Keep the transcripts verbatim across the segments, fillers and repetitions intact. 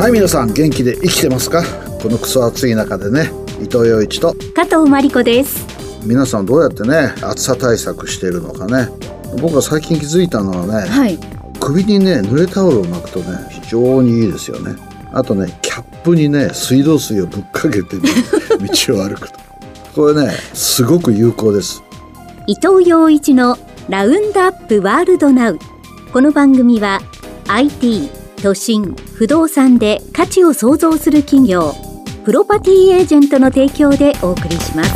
はい、皆さん元気で生きてますか？このクソ暑い中でね、伊藤洋一と加藤真理子です。 皆さんどうやってね暑さ対策しているのかね。僕が最近気づいたのはね、はい、首にね濡れタオルを巻くとね非常にいいですよね。あとねキャップにね水道水をぶっかけて、ね、道を歩くとこれねすごく有効です。 伊藤洋一のラウンドアップワールドナウ。この番組は アイティー、都心、不動産で価値を創造する企業プロパティエージェントの提供でお送りします。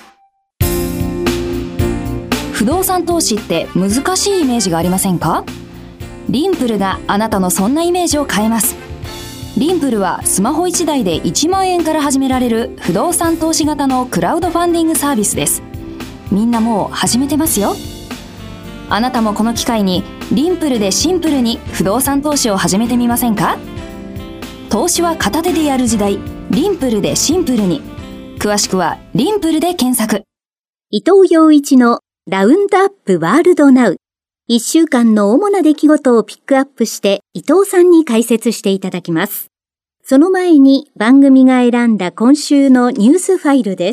不動産投資って難しいイメージがありませんか？リンプルがあなたのそんなイメージを変えます。リンプルはスマホいちだいでいちまんえんから始められる不動産投資型のクラウドファンディングサービスです。みんなもう始めてますよ。あなたもこの機会にリンプルでシンプルに不動産投資を始めてみませんか？投資は片手でやる時代、リンプルでシンプルに。詳しくはリンプルで検索。 伊藤洋一のラウンドアップワールドナウ。いっしゅうかんの主な出来事をピックアップして伊藤さんに解説していただきます。その前に番組が選んだ今週のニュースファイルです。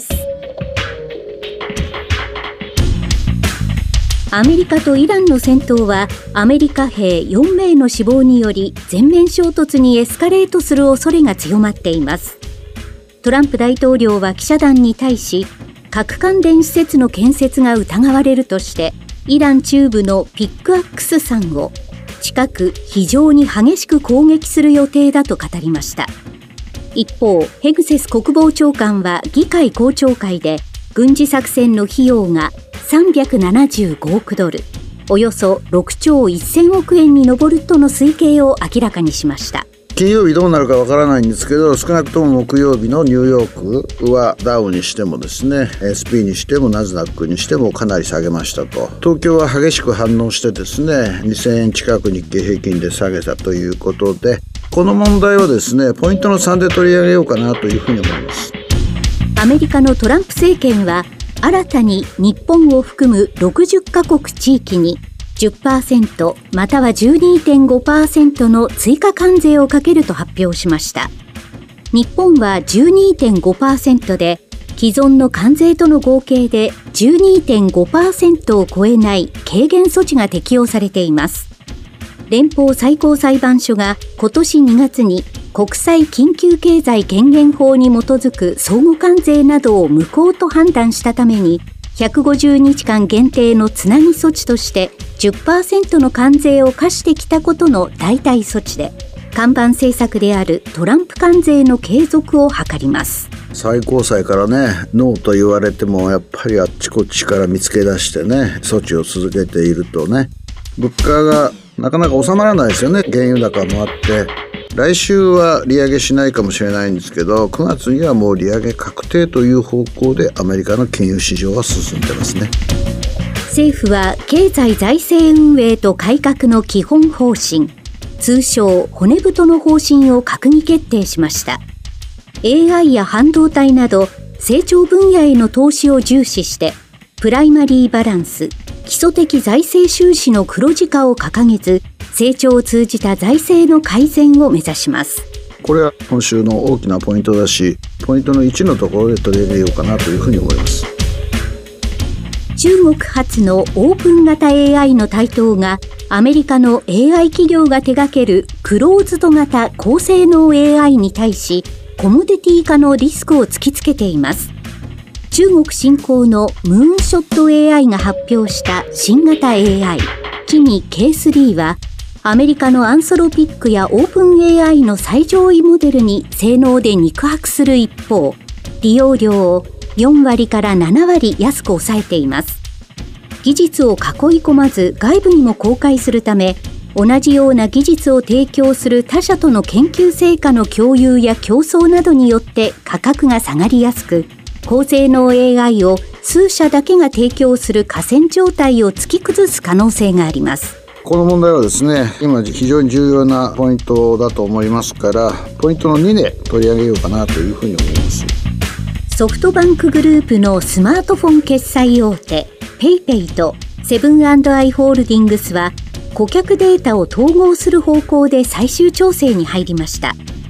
アメリカとイランの戦闘はアメリカ兵よんめいの死亡により全面衝突にエスカレートする恐れが強まっています。トランプ大統領は記者団に対し、核関連施設の建設が疑われるとしてイラン中部のピックアックス山を近く非常に激しく攻撃する予定だと語りました。一方、ヘグセス国防長官は議会公聴会で軍事作戦の費用がさんびゃくななじゅうごおくドル、およそろくちょうせんおくえんに上るとの推計を明らかにしました。 金曜日どうなるかわからないんですけど、少なくとも木曜日のニューヨークはダウにしてもですね エスピー にしてもナスダックにしてもかなり下げましたと。東京は激しく反応してですねにせんえん近く日経平均で下げたということで、この問題をですねポイントのさんで取り上げようかなというふうに思います。 アメリカのトランプ政権は新たに日本を含むろくじゅっかこく地域に じゅっパーセント または じゅうにてんごパーセント の追加関税をかけると発表しました。日本は じゅうにてんごパーセント で既存の関税との合計で じゅうにてんごパーセント を超えない軽減措置が適用されています。連邦最高裁判所が今年にがつに国際緊急経済権限法に基づく相互関税などを無効と判断したために、ひゃくごじゅうにちかん限定のつなぎ措置として じゅっパーセント の関税を課してきたことの代替措置で、看板政策であるトランプ関税の継続を図ります。 最高裁からねノーと言われてもやっぱりあっちこっちから見つけ出してね措置を続けているとね、物価がなかなか収まらないですよね。原油高もあって来週は利上げしないかもしれないんですけど、くがつにはもう利上げ確定という方向でアメリカの金融市場は進んでますね。 政府は経済財政運営と改革の基本方針、通称骨太の方針を閣議決定しました。 エーアイ や半導体など成長分野への投資を重視して、プライマリーバランス、基礎的財政収支の黒字化を掲げず、成長を通じた財政の改善を目指します。 これは今週の大きなポイントだし、ポイントのいちのところで取り上げようかなというふうに思います。 中国発のオープン型 エーアイ の台頭がアメリカの エーアイ 企業が手掛けるクローズド型高性能 エーアイ に対しコモディティ化のリスクを突きつけています。中国新興のムーンショット エーアイ が発表した新型 エーアイ キミ ケースリー はアメリカのアンソロピックやオープン エーアイ の最上位モデルに性能で肉薄する一方、利用料をよんわりからななわり安く抑えています。技術を囲い込まず外部にも公開するため、同じような技術を提供する他社との研究成果の共有や競争などによって価格が下がりやすく、高性能 エーアイ を数社だけが提供する寡占状態を突き崩す可能性があります。 この問題はですね、今非常に重要なポイントだと思いますから、ポイントのにで取り上げようかなというふうに思います。 ソフトバンクグループのスマートフォン決済大手ペイペイとセブン&アイ・ホールディングスは顧客データを統合する方向で最終調整に入りました。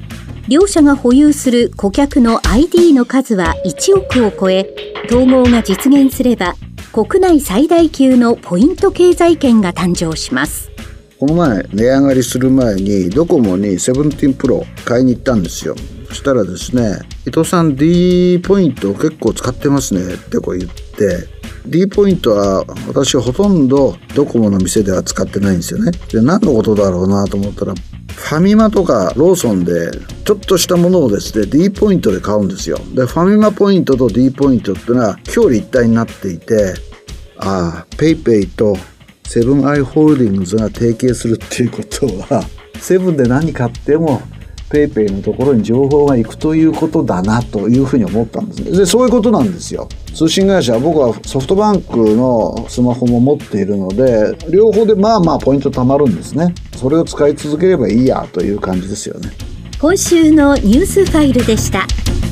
両社が保有する顧客の アイディー の数はいちおくを超え、統合が実現すれば国内最大級のポイント経済圏が誕生します。 この前値上がりする前にドコモにセブンティーンプロ買いに行ったんですよ。そしたらですね、伊藤さん D ポイント結構使ってますねってこう言って、 D ポイントは私はほとんどドコモの店では使ってないんですよね。で、何のことだろうなと思ったら、ファミマとかローソンでちょっとしたものをですね D ポイントで買うんですよ。で、ファミマポイントと D ポイントっていうのは表裏一体になっていて、ああ、ペイペイとセブンアイ・ホールディングスが提携するっていうことは、セブンで何買ってもペイペイのところに情報が行くということだなというふうに思ったんですね。で、そういうことなんですよ。通信会社、僕はソフトバンクのスマホも持っているので、両方でまあまあポイント貯まるんですね。それを使い続ければいいやという感じですよね。 今週のニュースファイルでした。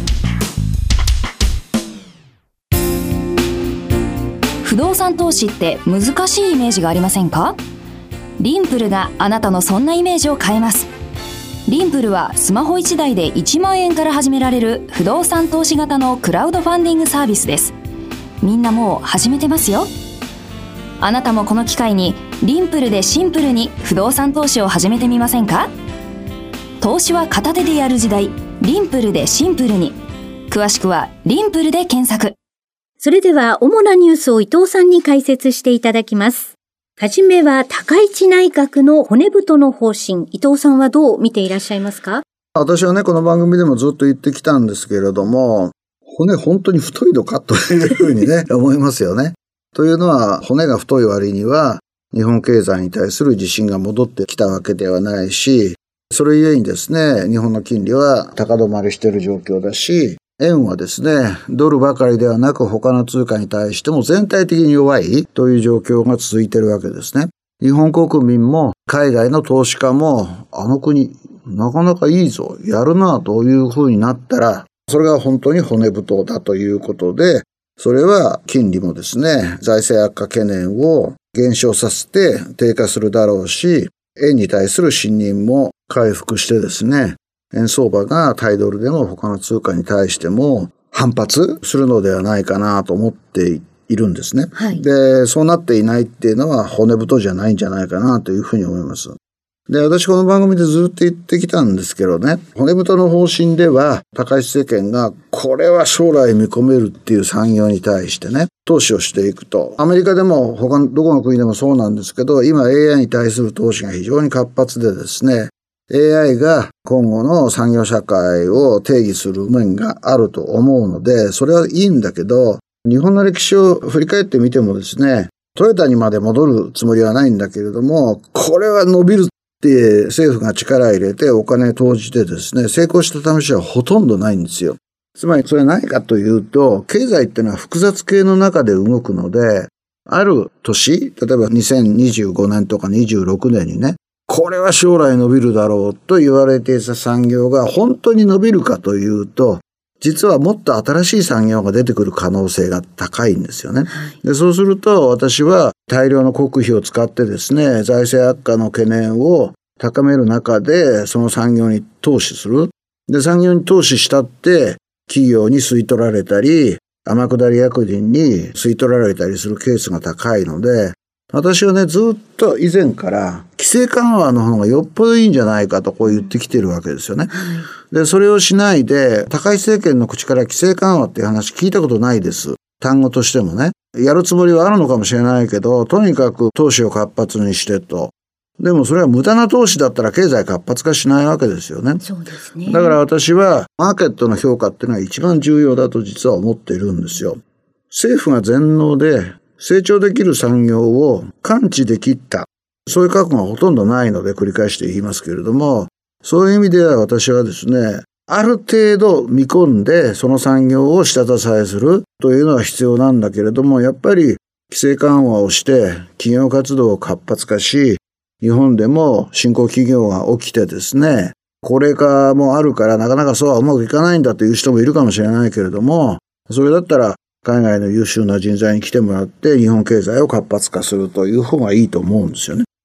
不動産投資って難しいイメージがありませんか？リンプルがあなたのそんなイメージを変えます。リンプルはスマホいちだいでいちまんえんから始められる不動産投資型のクラウドファンディングサービスです。みんなもう始めてますよ。あなたもこの機会にリンプルでシンプルに不動産投資を始めてみませんか？投資は片手でやる時代、リンプルでシンプルに。詳しくはリンプルで検索。 それでは主なニュースを伊藤さんに解説していただきます。はじめは高市内閣の骨太の方針、伊藤さんはどう見ていらっしゃいますか？ 私はね、この番組でもずっと言ってきたんですけれども、骨本当に太いのかというふうにね思いますよね。というのは、骨が太い割には日本経済に対する自信が戻ってきたわけではないし、それゆえにですね、日本の金利は高止まりしている状況だし、円はですね、ドルばかりではなく他の通貨に対しても全体的に弱いという状況が続いているわけですね。日本国民も海外の投資家も、あの国なかなかいいぞ、やるなというふうになったら、それが本当に骨太だということで、それは金利もですね、財政悪化懸念を減少させて低下するだろうし、円に対する信任も回復してですね、円相場が対ドルでも他の通貨に対しても反発するのではないかなと思っているんですね。 はい、 で、そうなっていないっていうのは骨太じゃないんじゃないかなというふうに思います。で、私この番組でずっと言ってきたんですけどね、骨太の方針では高市政権がこれは将来見込めるっていう産業に対してね、投資をしていくと。アメリカでも他のどこの国でもそうなんですけど、今 エーアイ に対する投資が非常に活発でですね、エーアイ が今後の産業社会を定義する面があると思うので、それはいいんだけど、日本の歴史を振り返ってみてもですね、トヨタにまで戻るつもりはないんだけれども、これは伸びるって政府が力入れてお金投じてですね、成功した試しはほとんどないんですよ。つまりそれは何かというと、経済っていうのは複雑系の中で動くので、ある年、例えばにせんにじゅうごねんとかにじゅうろくねんにね、これは将来伸びるだろうと言われていた産業が本当に伸びるかというと、実はもっと新しい産業が出てくる可能性が高いんですよね。で、そうすると私は大量の国費を使ってですね、財政悪化の懸念を高める中でその産業に投資する。で、産業に投資したって企業に吸い取られたり、天下り役人に吸い取られたりするケースが高いので、私はね、ずっと以前から規制緩和の方がよっぽどいいんじゃないかとこう言ってきてるわけですよね。で、それをしないで、高市政権の口から規制緩和っていう話聞いたことないです。単語としてもね。やるつもりはあるのかもしれないけど、とにかく投資を活発にしてと。でもそれは無駄な投資だったら経済活発化しないわけですよね。 そうですね。 だから私はマーケットの評価っていうのは一番重要だと実は思っているんですよ。政府が全能で成長できる産業を感知できた。そういう覚悟がほとんどないので繰り返して言いますけれども、そういう意味では私はですね、ある程度見込んでその産業を下支えするというのは必要なんだけれども、やっぱり規制緩和をして企業活動を活発化し、日本でも新興企業が起きてですね、高齢化もあるからなかなかそうはうまくいかないんだという人もいるかもしれないけれども、それだったら海外の優秀な人材に来てもらって日本経済を活発化するという方がいいと思うんですよね。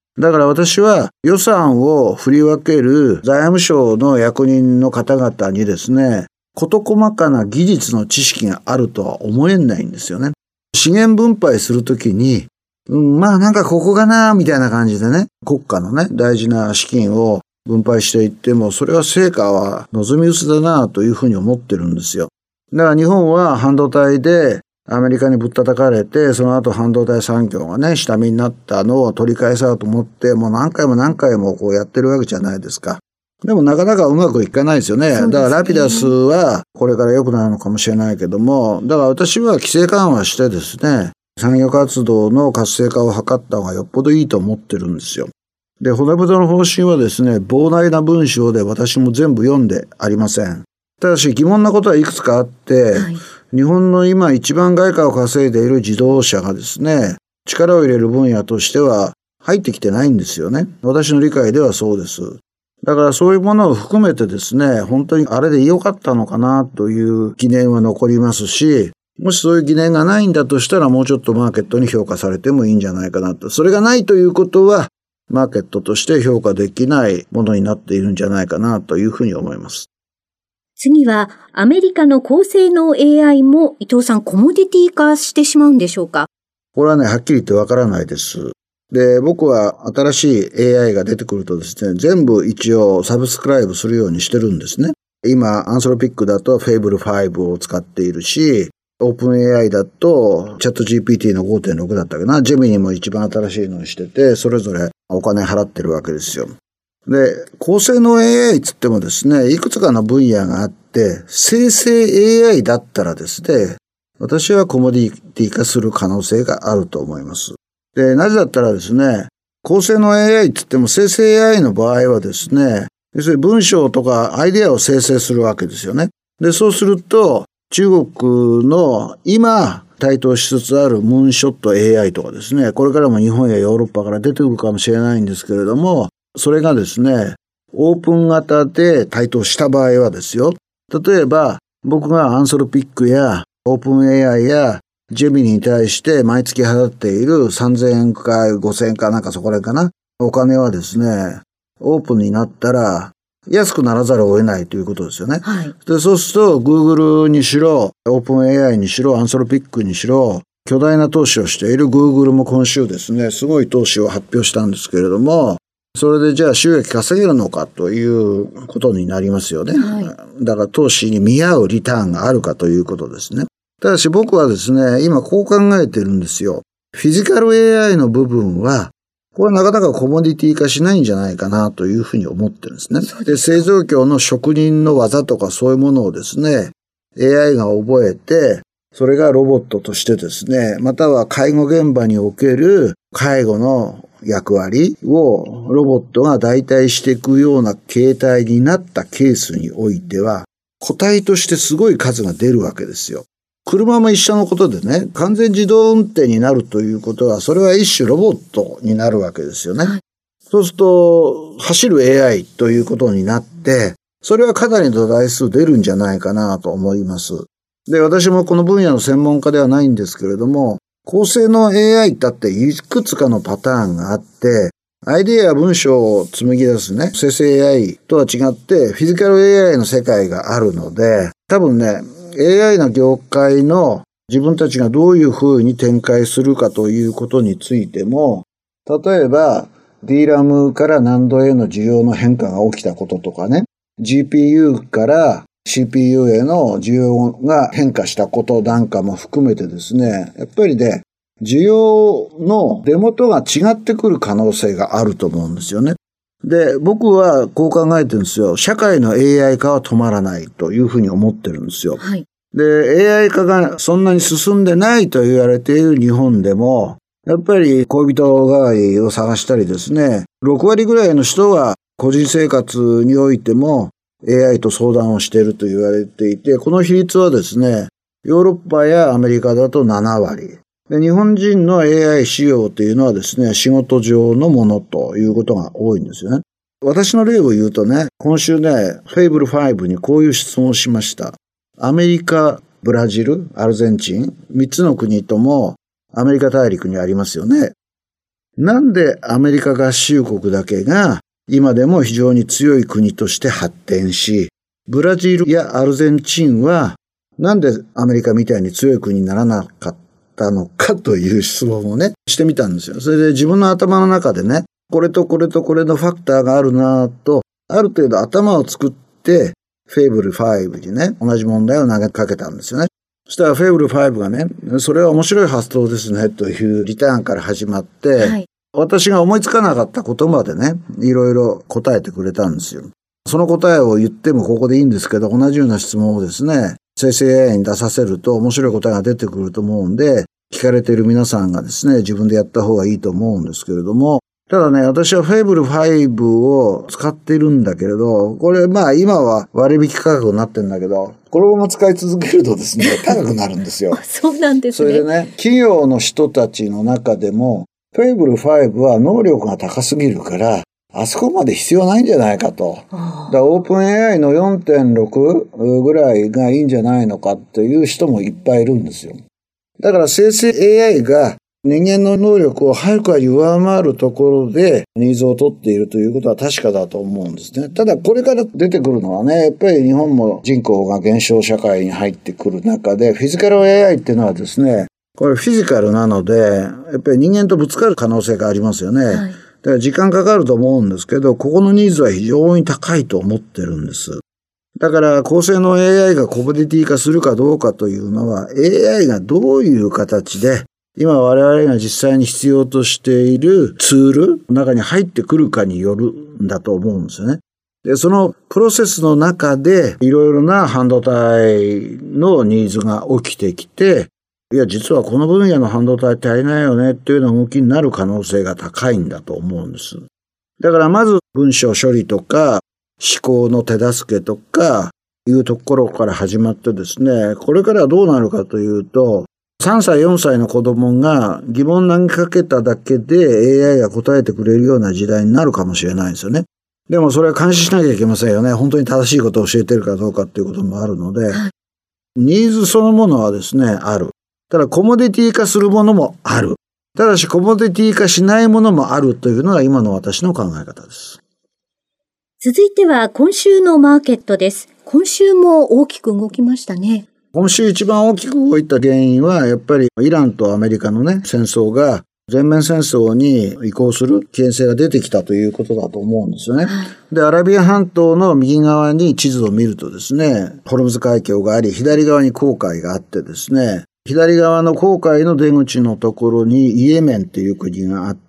だから私は予算を振り分ける財務省の役人の方々にですね、事細かな技術の知識があるとは思えないんですよね。資源分配するときに、うん、まあなんかここかなみたいな感じでね、国家のね、大事な資金を分配していっても、それは成果は望み薄だなというふうに思ってるんですよ。だから日本は半導体でアメリカにぶったたかれて、その後半導体産業がね、下火になったのを取り返そうと思って、もう何回も何回もこうやってるわけじゃないですか。でもなかなかうまくいかないですよね。だからラピダスはこれから良くなるのかもしれないけども、だから私は規制緩和してですね、産業活動の活性化を図った方がよっぽどいいと思ってるんですよ。で、骨太の方針はですね、膨大な文章で私も全部読んでありません。ただし疑問なことはいくつかあって、はい、日本の今一番外貨を稼いでいる自動車がですね、力を入れる分野としては入ってきてないんですよね。私の理解ではそうです。だからそういうものを含めてですね、本当にあれで良かったのかなという疑念は残りますし、もしそういう疑念がないんだとしたらもうちょっとマーケットに評価されてもいいんじゃないかなと。それがないということは、マーケットとして評価できないものになっているんじゃないかなというふうに思います。 次はアメリカの高性能 エーアイ も伊藤さんコモディティ化してしまうんでしょうか？ これはね、はっきり言ってわからないです。で、僕は新しい エーアイ が出てくるとですね、全部一応サブスクライブするようにしてるんですね。今、アンソロピックだと フェイブルファイブ を使っているし、オープン エーアイ だとチャット ジーピーティー の ごてんろく だったかな、ジェミニも一番新しいのにしてて、それぞれお金払ってるわけですよ。で、高性能 エーアイ つってもですね、いくつかの分野があって、生成 エーアイ だったらですね、私はコモディティ化する可能性があると思います。で、なぜだったらですね、高性能 エーアイ って言っても生成 エーアイ の場合はですね、要するに文章とかアイデアを生成するわけですよね。で、そうすると、中国の今台頭しつつあるムーンショット エーアイ とかですね、これからも日本やヨーロッパから出てくるかもしれないんですけれども、それがですね、オープン型で台頭した場合はですよ、例えば僕がアンソロピックやオープン エーアイ やジェミニに対して毎月払っているさんぜんえんかごせんえんかなんかそこら辺かな。お金はですね、オープンになったら安くならざるを得ないということですよね。 はい、 で、そうすると Google にしろ、オープン エーアイ にしろ、アンソロピックにしろ、巨大な投資をしている Google も今週ですね、すごい投資を発表したんですけれども、それでじゃあ収益稼げるのかということになりますよね。はい、だから投資に見合うリターンがあるかということですね。ただし僕はですね、今こう考えてるんですよ。フィジカル エーアイ の部分は、これはなかなかコモディティ化しないんじゃないかなというふうに思ってるんですね。で、製造業の職人の技とかそういうものをですね、エーアイ が覚えて、それがロボットとしてですね、または介護現場における介護の役割をロボットが代替していくような形態になったケースにおいては、個体としてすごい数が出るわけですよ。車も一緒のことでね、完全自動運転になるということは、それは一種ロボットになるわけですよね。はい、そうすると、走る エーアイ ということになって、それはかなりの台数出るんじゃないかなと思います。で、私もこの分野の専門家ではないんですけれども、高性能 エーアイ だっていくつかのパターンがあって、アイデアや文章を紡ぎ出すね、生成 エーアイ とは違って、フィジカル エーアイ の世界があるので、多分ね、エーアイ の業界の自分たちがどういう風に展開するかということについても、例えば ディーラム からナンドへの需要の変化が起きたこととかね、ジーピーユー から シーピーユー への需要が変化したことなんかも含めてですね、やっぱりね、需要の出元が違ってくる可能性があると思うんですよね。で、僕はこう考えてるんですよ。社会の エーアイ 化は止まらないというふうに思ってるんですよ。 はい、 で、エーアイ 化がそんなに進んでないと言われている日本でも、やっぱり恋人代わりを探したりですね、ろくわりぐらいの人は個人生活においても エーアイ と相談をしていると言われていて、この比率はですね、ヨーロッパやアメリカだとななわり。で、日本人の エーアイ 使用というのはですね、仕事上のものということが多いんですよね。私の例を言うとね、今週ね、フェイブルファイブにこういう質問をしました。アメリカ、ブラジル、アルゼンチン、みっつの国ともアメリカ大陸にありますよね。 なんでアメリカ合衆国だけが今でも非常に強い国として発展し、ブラジルやアルゼンチンはなんでアメリカみたいに強い国にならなかったのかという質問をね、してみたんですよ。それで自分の頭の中でね、これとこれとこれのファクターがあるなぁと、ある程度頭を作って、フェイブルファイブにね、同じ問題を投げかけたんですよね。そしたらフェイブルファイブがね、それは面白い発想ですね、というリターンから始まって、はい、私が思いつかなかった言葉でね、いろいろ答えてくれたんですよ。その答えを言ってもここでいいんですけど、同じような質問をですね、生成 エーアイ に出させると面白い答えが出てくると思うんで、聞かれている皆さんがですね、自分でやった方がいいと思うんですけれども、ただね、私はフェイブルファイブを使っているんだけれど、これまあ今は割引価格になってるんだけど、このまま使い続けるとですね、高くなるんですよ。 そうなんですね。 それでね、企業の人たちの中でも、フェイブルファイブは能力が高すぎるから、あそこまで必要ないんじゃないかと。だからオープン エーアイ の よんてんろく ぐらいがいいんじゃないのかっていう人もいっぱいいるんですよ。だから生成 エーアイ が人間の能力をはるかに上回るところでニーズを取っているということは確かだと思うんですね。ただこれから出てくるのはね、やっぱり日本も人口が減少社会に入ってくる中で、フィジカル エーアイ っていうのはですね、これフィジカルなので、やっぱり人間とぶつかる可能性がありますよね。はい、だから時間かかると思うんですけど、ここのニーズは非常に高いと思ってるんです。だから高性能 エーアイ がコモディティ化するかどうかというのは、エーアイ がどういう形で今我々が実際に必要としているツールの中に入ってくるかによるんだと思うんですよね。で、そのプロセスの中でいろいろな半導体のニーズが起きてきて、いや実はこの分野の半導体足りないよねっていうような動きになる可能性が高いんだと思うんです。だからまず文章処理とか思考の手助けとかいうところから始まってですね、これからはどうなるかというと、さんさいよんさいの子供が疑問投げかけただけで エーアイ が答えてくれるような時代になるかもしれないんですよね。でもそれは監視しなきゃいけませんよね。本当に正しいことを教えてるかどうかっていうこともあるので、ニーズそのものはですね、ある。ただコモディティ化するものもある。ただしコモディティ化しないものもあるというのが今の私の考え方です。 続いては今週のマーケットです。今週も大きく動きましたね。 今週一番大きく動いた原因はやっぱりイランとアメリカのね、戦争が全面戦争に移行する危険性が出てきたということだと思うんですよね。はい、で、アラビア半島の右側に地図を見るとですね、ホルムズ海峡があり、左側に紅海があってですね、左側の紅海の出口のところにイエメンっていう国があって、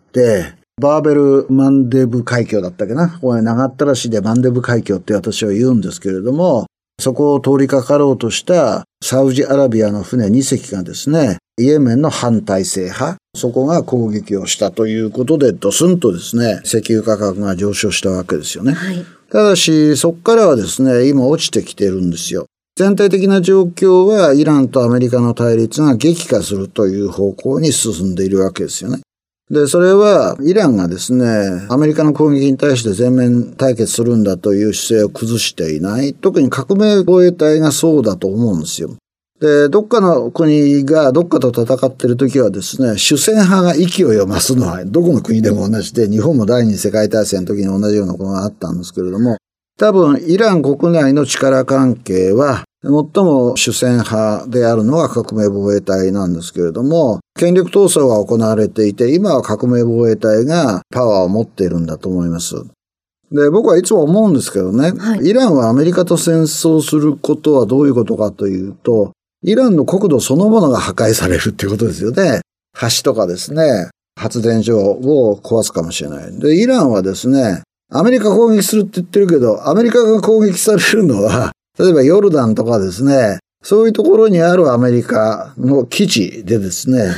バーベルマンデブ海峡だったっけな。これ長ったらしでマンデブ海峡って私は言うんですけれども、そこを通りかかろうとしたサウジアラビアの船に隻がですね、イエメンの反体制派、そこが攻撃をしたということで、ドスンとですね、石油価格が上昇したわけですよね。はい、ただし、そこからはですね、今落ちてきてるんですよ。全体的な状況はイランとアメリカの対立が激化するという方向に進んでいるわけですよね。で、それはイランがですね、アメリカの攻撃に対して全面対決するんだという姿勢を崩していない。特に革命防衛隊がそうだと思うんですよ。で、どっかの国がどっかと戦っているときはですね、主戦派が勢いを増すのはどこの国でも同じで、日本も第二次世界大戦の時に同じようなことがあったんですけれども、多分イラン国内の力関係は最も主戦派であるのが革命防衛隊なんですけれども、権力闘争が行われていて、今は革命防衛隊がパワーを持っているんだと思います。で、僕はいつも思うんですけどね、はい、イランはアメリカと戦争することはどういうことかというと、イランの国土そのものが破壊されるっていうことですよね。橋とかですね、発電所を壊すかもしれない。で、イランはですね、アメリカ攻撃するって言ってるけど、アメリカが攻撃されるのは、例えばヨルダンとかですね、そういうところにあるアメリカの基地でですね、はい、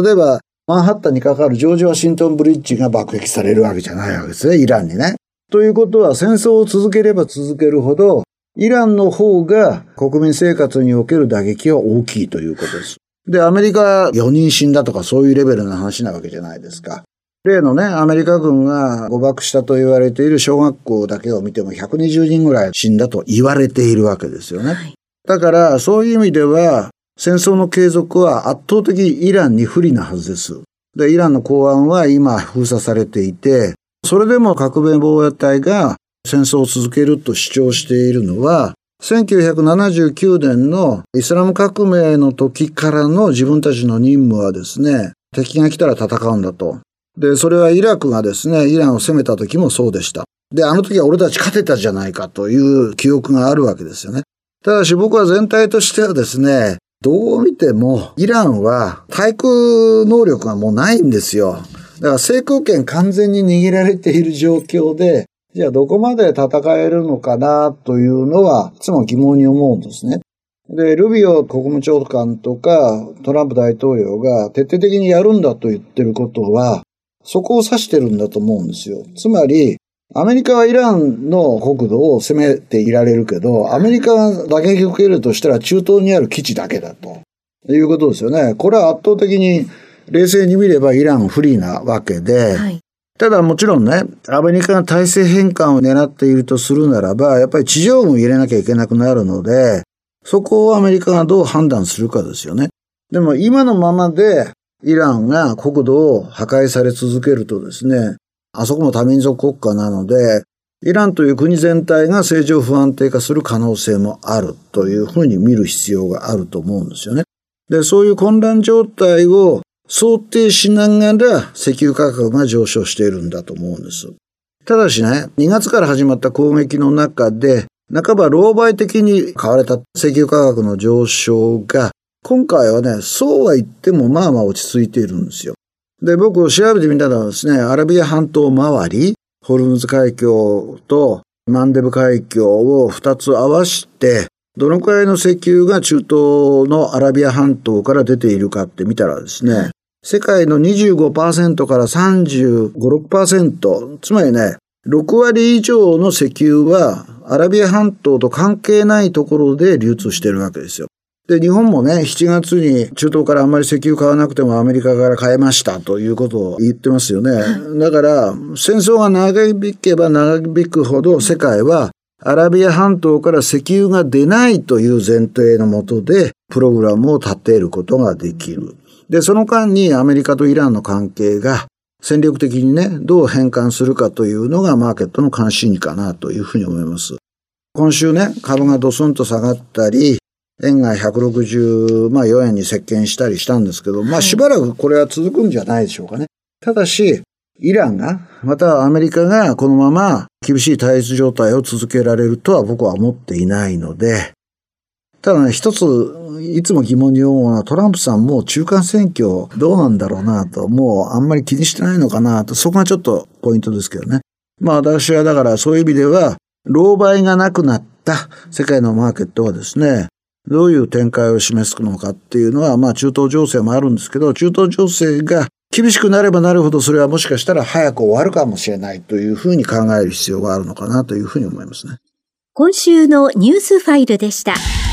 例えばマンハッタンにかかるジョージ・ワシントンブリッジが爆撃されるわけじゃないわけですね、イランにね。ということは戦争を続ければ続けるほど、イランの方が国民生活における打撃は大きいということです。で、アメリカよにん死んだとかそういうレベルの話なわけじゃないですか。例のね、アメリカ軍が誤爆したと言われている小学校だけを見てもひゃくにじゅうにんぐらい死んだと言われているわけですよね。はい、だからそういう意味では戦争の継続は圧倒的にイランに不利なはずです。 で、イランの港湾は今封鎖されていて、それでも革命防衛隊が戦争を続けると主張しているのは、せんきゅうひゃくななじゅうきゅうねんのイスラム革命の時からの自分たちの任務はですね、敵が来たら戦うんだと。で、それはイラクがですね、イランを攻めた時もそうでした。で、あの時は俺たち勝てたじゃないかという記憶があるわけですよね。ただし僕は全体としてはですね、どう見てもイランは対空能力がもうないんですよ。だから制空権完全に握られている状況で、じゃあどこまで戦えるのかなというのはいつも疑問に思うんですね。で、ルビオ国務長官とかトランプ大統領が徹底的にやるんだと言ってることは、そこを指してるんだと思うんですよ。つまり、アメリカはイランの国土を攻めていられるけど、アメリカが打撃を受けるとしたら中東にある基地だけだということですよね。これは圧倒的に冷静に見ればイラン不利なわけで、はい、ただもちろんね、アメリカが体制変換を狙っているとするならば、やっぱり地上軍を入れなきゃいけなくなるので、そこをアメリカがどう判断するかですよね。でも今のままでイランが国土を破壊され続けるとですね、あそこも多民族国家なので、イランという国全体が政情不安定化する可能性もあるというふうに見る必要があると思うんですよね。で、そういう混乱状態を想定しながら石油価格が上昇しているんだと思うんです。ただしね、にがつから始まった攻撃の中で、半ば狼狽的に買われた石油価格の上昇が、今回はね、そうは言ってもまあまあ落ち着いているんですよ。で、僕調べてみたのはですね、アラビア半島周り、ホルムズ海峡とマンデブ海峡をふたつ合わせて、どのくらいの石油が中東のアラビア半島から出ているかって見たらですね、世界の にじゅうごパーセント から さんじゅうご、ろくパーセント、つまりね、ろくわり以上の石油はアラビア半島と関係ないところで流通しているわけですよ。で、日本もね、しちがつに中東からあんまり石油買わなくてもアメリカから買えましたということを言ってますよね。だから、戦争が長引けば長引くほど世界はアラビア半島から石油が出ないという前提のもとでプログラムを立てることができる。で、その間にアメリカとイランの関係が戦略的にね、どう変換するかというのがマーケットの関心事かなというふうに思います。今週ね、株がドスンと下がったり、円がひゃくろくじゅうよえんに接近したりしたんですけど、まあしばらくこれは続くんじゃないでしょうかね。ただし、イランが、またはアメリカがこのまま厳しい対立状態を続けられるとは僕は思っていないので、ただね、一ついつも疑問に思うのはトランプさんも中間選挙どうなんだろうなと、もうあんまり気にしてないのかなと、そこがちょっとポイントですけどね。まあ私はだからそういう意味では、狼狽がなくなった世界のマーケットはですね、どういう展開を示すのかっていうのは、まあ中東情勢もあるんですけど、中東情勢が厳しくなればなるほどそれはもしかしたら早く終わるかもしれないというふうに考える必要があるのかなというふうに思いますね。 今週のニュースファイルでした。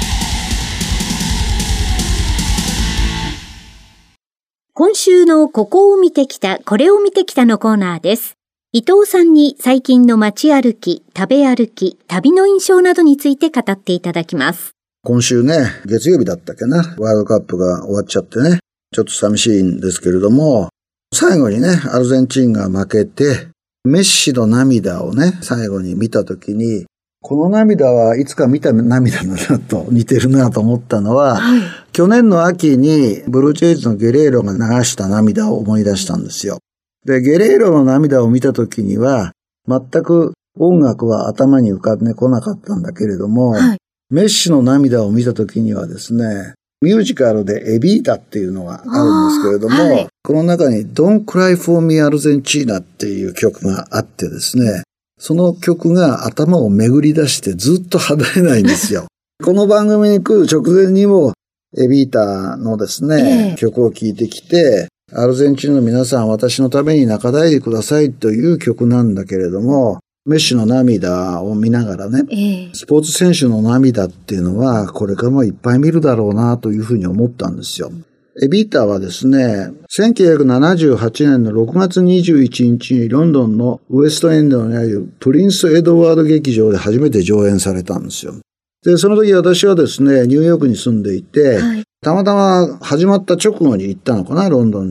今週のここを見てきた、これを見てきたのコーナーです。伊藤さんに最近の街歩き、食べ歩き、旅の印象などについて語っていただきます。 今週ね、月曜日だったっけな、ワールドカップが終わっちゃってね、ちょっと寂しいんですけれども、最後にね、アルゼンチンが負けて、メッシの涙をね、最後に見たときに、この涙はいつか見た涙だなと似てるなと思ったのは、はい、去年の秋にブルージェイズのゲレーロが流した涙を思い出したんですよ。で、ゲレーロの涙を見たときには、全く音楽は頭に浮かんでこなかったんだけれども、はい、メッシの涙を見たときにはですね、ミュージカルでエビータっていうのがあるんですけれども、はい、この中に Don't Cry for Me Argentina っていう曲があってですね、その曲が頭を巡り出してずっと離れないんですよ。この番組に来る直前にもエビータのですね、えー、曲を聴いてきて、アルゼンチンの皆さん私のために泣かないでくださいという曲なんだけれども、メッシの涙を見ながらね、えー、スポーツ選手の涙っていうのはこれからもいっぱい見るだろうなというふうに思ったんですよ。エビータはですね、せんきゅうひゃくななじゅうはちねんのろくがつにじゅういちにちにロンドンのウエストエンドにあるプリンス・エドワード劇場で初めて上演されたんですよ。で、その時私はですね、ニューヨークに住んでいて、はい、たまたま始まった直後に行ったのかな、ロンドンに。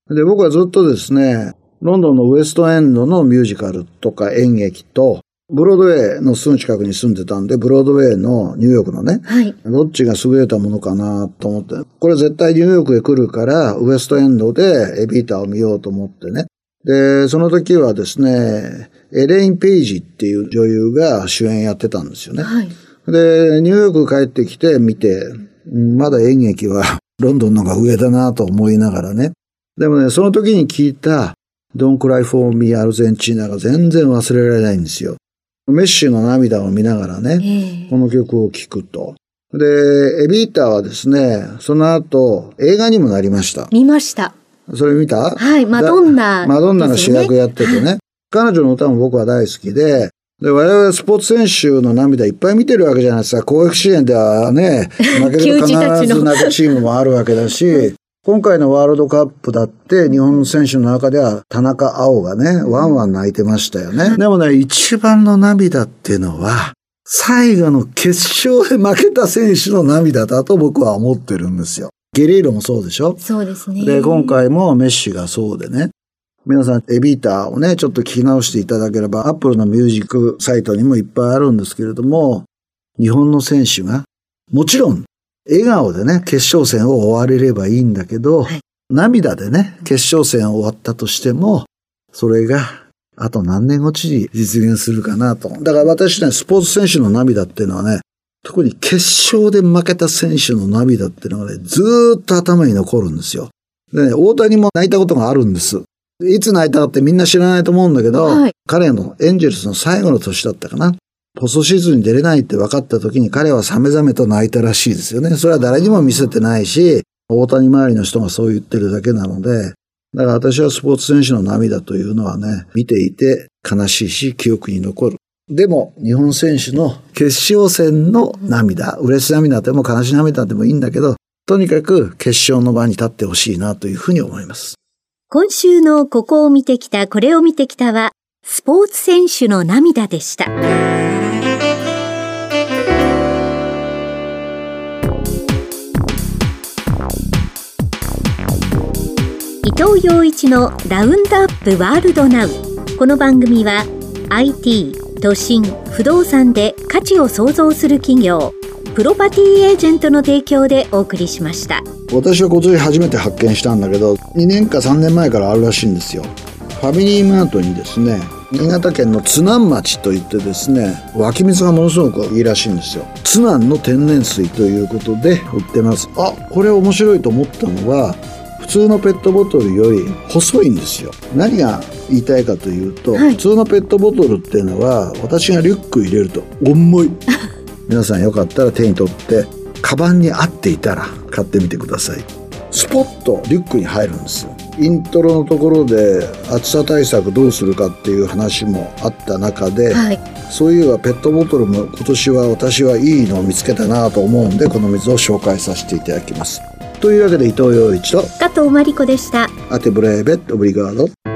で、僕はずっとですね、ロンドンのウエストエンドのミュージカルとか演劇と、ブロードウェイのすぐ近くに住んでたんで、ブロードウェイのニューヨークのね、 はい、 どっちが優れたものかなと思って、これ絶対ニューヨークへ来るから、ウエストエンドでエビータを見ようと思ってね。で、その時はですね、エレイン・ペイジっていう女優が主演やってたんですよね。 はい、 で、ニューヨーク帰ってきて見て、まだ演劇はロンドンの方が上だなと思いながらね。でもね、その時に聞いた Don't Cry For Me アルゼンチーナが全然忘れられないんですよ。メッシの涙を見ながらね、えー、この曲を聴くと。で、エビータはですね、その後映画にもなりました。 見ました。 それ見た？ はい、マドンナ、ね。 マドンナが主役やっててね。彼女の歌も僕は大好きで、で、我々スポーツ選手の涙いっぱい見てるわけじゃないですか。公益支援ではね、負けると必ず泣くチームもあるわけだし、今回のワールドカップだって日本選手の中では田中碧がね、ワンワン泣いてましたよね。でもね、一番の涙っていうのは、最後の決勝で負けた選手の涙だと僕は思ってるんですよ。ゲレーロもそうでしょ？ そうですね。 で、今回もメッシがそうでね。皆さん、エビータをね、ちょっと聞き直していただければ、アップルのミュージックサイトにもいっぱいあるんですけれども、日本の選手が、もちろん、笑顔でね、決勝戦を終われればいいんだけど、はい、涙でね、決勝戦を終わったとしても、それが、あと何年後に実現するかなと。だから私ね、スポーツ選手の涙っていうのはね、特に決勝で負けた選手の涙っていうのがね、ずーっと頭に残るんですよ。でね、大谷も泣いたことがあるんです。いつ泣いたかってみんな知らないと思うんだけど、はい、彼のエンジェルスの最後の年だったかな。ポストシーズンに出れないって分かった時に彼はさめざめと泣いたらしいですよね。それは誰にも見せてないし、大谷周りの人がそう言ってるだけなので、だから私はスポーツ選手の涙というのはね、見ていて悲しいし記憶に残る。でも日本選手の決勝戦の涙、嬉し涙でも悲し涙でもいいんだけど、とにかく決勝の場に立ってほしいなというふうに思います。 今週のここを見てきた、これを見てきたは、スポーツ選手の涙でした。伊藤洋一のラウンドアップワールドナウ。この番組は アイティー、都心、不動産で価値を創造する企業、プロパティエージェントの提供でお送りしました。 私は今年初めて発見したんだけど、にねんかさんねんまえからあるらしいんですよ。ファミリーマートにですね、新潟県の津南町といってですね、湧き水がものすごくいいらしいんですよ。津南の天然水ということで売ってます。あ、これ面白いと思ったのは、普通のペットボトルより細いんですよ。何が言いたいかというと、はい、普通のペットボトルっていうのは私がリュック入れると重い皆さんよかったら手に取ってカバンに合っていたら買ってみてください。スポッとリュックに入るんですよ。イントロのところで暑さ対策どうするかっていう話もあった中で、はい、そういえばペットボトルも今年は私はいいのを見つけたなと思うんで、この水を紹介させていただきます。というわけで伊藤洋一と加藤真理子でした。 アテブレーベットオブリガード。